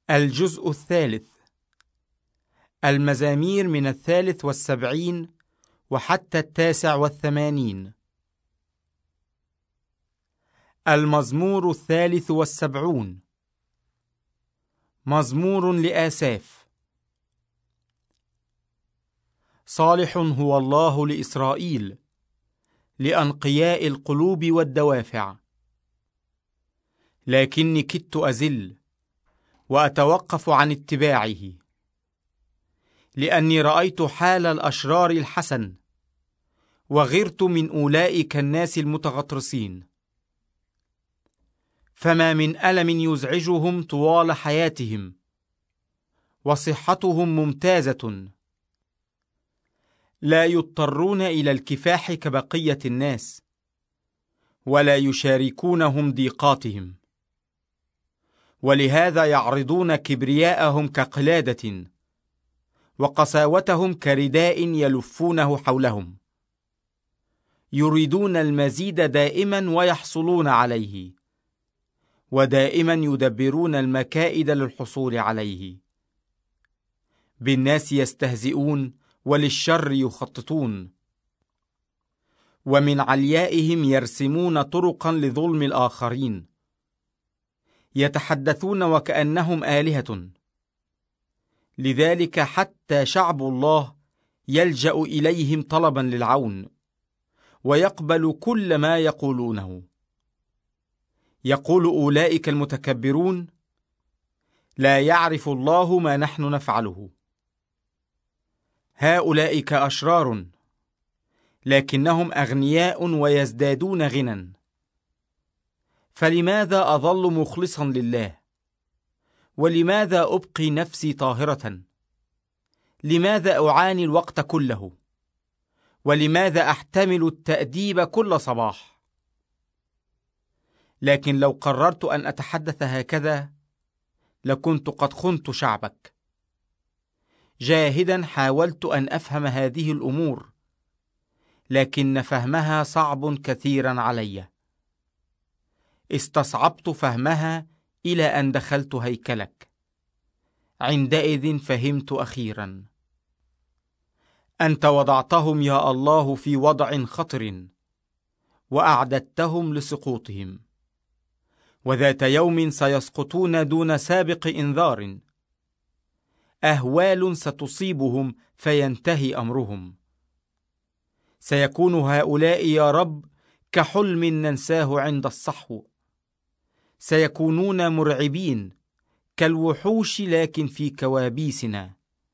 الجزء الثالث. المزامير من 73 وحتى 89. المزمور 73. مزمور لآساف. صالح هو الله لإسرائيل، لأنقياء القلوب والدوافع. لكني كدت أزل وأتوقف عن اتباعه، لأني رأيت حال الأشرار الحسن، وغرت من أولئك الناس المتغطرسين. فما من ألم يزعجهم طوال حياتهم، وصحتهم ممتازة، لا يضطرون إلى الكفاح كبقية الناس، ولا يشاركونهم ضيقاتهم، ولهذا يعرضون كبرياءهم كقلادة، وقساوتهم كرداء يلفونه حولهم. يريدون المزيد دائما ويحصلون عليه، ودائما يدبرون المكائد للحصول عليه. بالناس يستهزئون وللشر يخططون، ومن عليائهم يرسمون طرقا لظلم الآخرين. يتحدثون وكأنهم آلهة، لذلك حتى شعب الله يلجأ إليهم طلبا للعون، ويقبل كل ما يقولونه. يقول أولئك المتكبرون: لا يعرف الله ما نحن نفعله. هؤلاء أشرار، لكنهم أغنياء ويزدادون غنى. فلماذا أظل مخلصا لله؟ ولماذا أبقي نفسي طاهرة؟ لماذا أعاني الوقت كله؟ ولماذا أحتمل التأديب كل صباح؟ لكن لو قررت أن أتحدث هكذا لكنت قد خنت شعبك. جاهدا حاولت أن أفهم هذه الأمور، لكن فهمها صعب كثيرا علي. استصعبت فهمها إلى أن دخلت هيكلك. عندئذ فهمت أخيرا. أنت وضعتهم يا الله في وضع خطر، وأعددتهم لسقوطهم، وذات يوم سيسقطون دون سابق إنذار. أهوال ستصيبهم فينتهي أمرهم. سيكون هؤلاء يا رب كحلم ننساه عند الصحو. سيكونون مرعبين كالوحوش، لكن في كوابيسنا.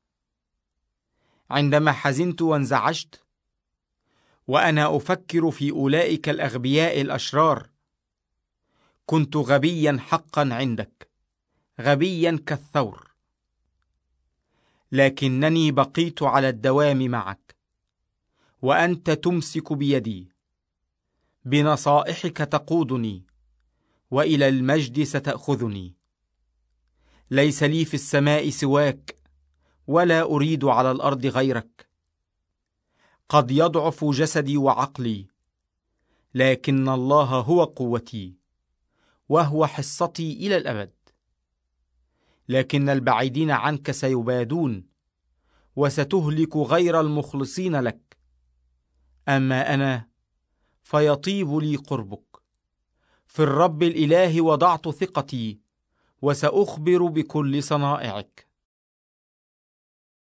عندما حزنت وانزعجت وأنا أفكر في أولئك الأغبياء الأشرار، كنت غبيا حقا عندك، غبيا كالثور. لكنني بقيت على الدوام معك، وأنت تمسك بيدي. بنصائحك تقودني، وإلى المجد ستأخذني. ليس لي في السماء سواك، ولا أريد على الأرض غيرك. قد يضعف جسدي وعقلي، لكن الله هو قوتي، وهو حصتي إلى الأبد. لكن البعيدين عنك سيبادون، وستهلك غير المخلصين لك. أما أنا فيطيب لي قربك. في الرب الإله وضعت ثقتي، وسأخبر بكل صنائعك.